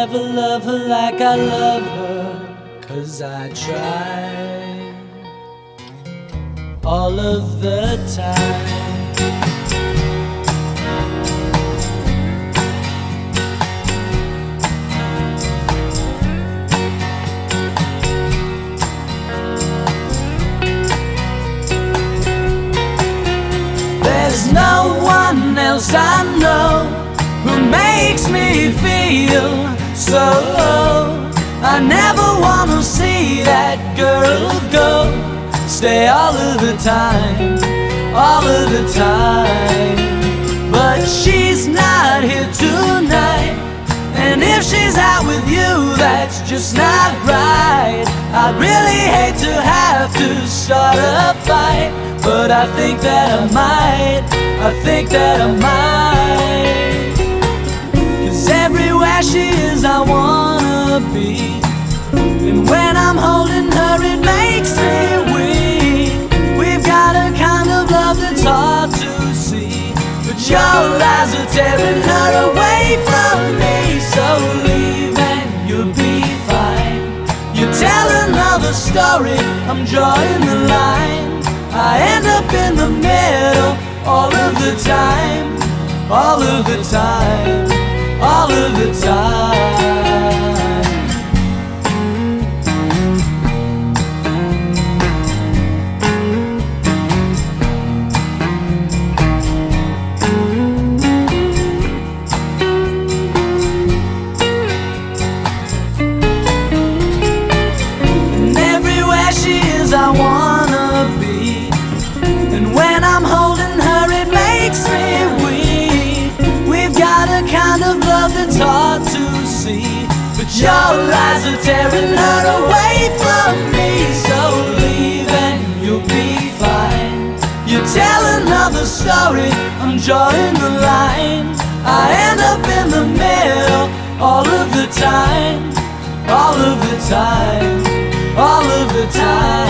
never love her like I love her, 'cause I try all of the time. There's no one else I know who makes me feel so low. I never wanna see that girl go. Stay all of the time, all of the time. But she's not here tonight, and if she's out with you, that's just not right. I really hate to have to start a fight, but I think that I might, I think that I might. 'Cause everywhere she is I wanna be, and when I'm holding her it makes me weak. We've got a kind of love that's hard to see, but your lies are tearing her away from me. So leave and you'll be fine. You tell another story, I'm drawing the line. I end up in the middle all of the time, all of the time, all of the time. And everywhere she is I wanna be, and when I'm holding her it makes me weak. We've got a kind of love that's hard to see, but your lies are tearing her away from me. So leave and you'll be fine. You tell another story, I'm drawing the line. I end up in the middle all of the time, all of the time, all of the time.